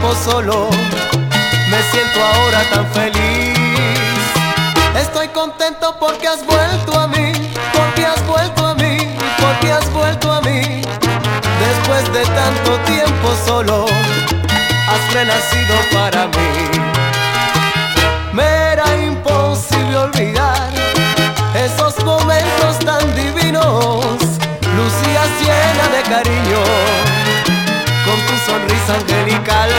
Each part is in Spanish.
tiempo solo, me siento ahora tan feliz. Estoy contento porque has vuelto a mí, porque has vuelto a mí, porque has vuelto a mí. Después de tanto tiempo solo, has renacido para mí. Me era imposible olvidar esos momentos tan divinos. Lucías llena de cariño, con tu sonrisa angelical.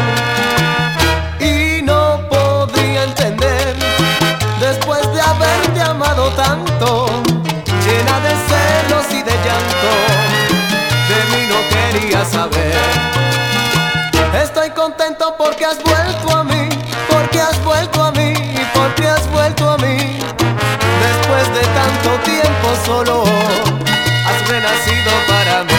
Y no podía entender, después de haberte amado tanto, llena de celos y de llanto, de mí no quería saber. Estoy contento porque has vuelto a mí, porque has vuelto a mí, porque has vuelto a mí. Después de tanto tiempo solo, has renacido para mí.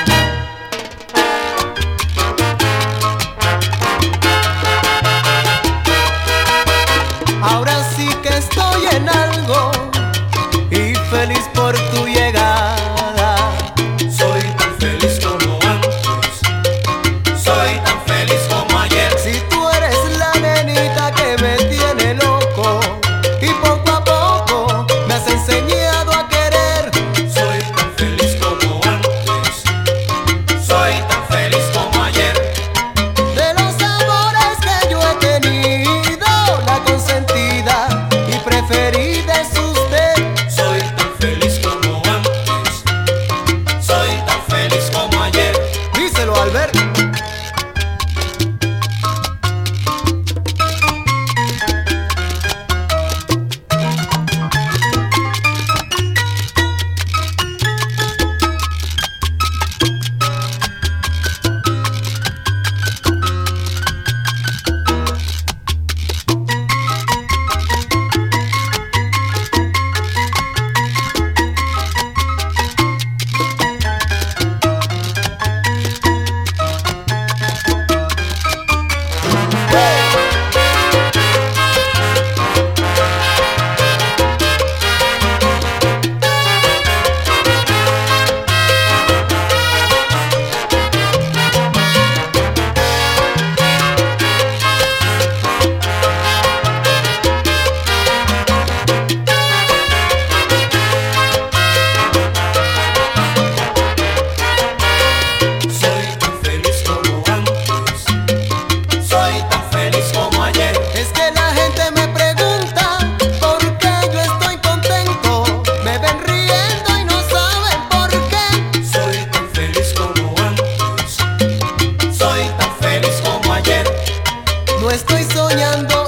Ahora sí que estoy en algo y feliz por tu llegada. Soy tan feliz como antes, soy tan feliz como ayer. Si tú eres la nenita que me tiene loco y poco a poco me has enseñado a querer. Soy tan feliz como antes, soy tan feliz como ayer. De los amores que yo he tenido, la consentida y preferida es usted. Soy tan feliz como antes, soy tan feliz como ayer. Díselo, Albert. Soy tan feliz como antes, soy tan feliz como ayer. Es que la gente me pregunta por qué yo estoy contento. Me ven riendo y no saben por qué. Soy tan feliz como antes, soy tan feliz como ayer. No estoy soñando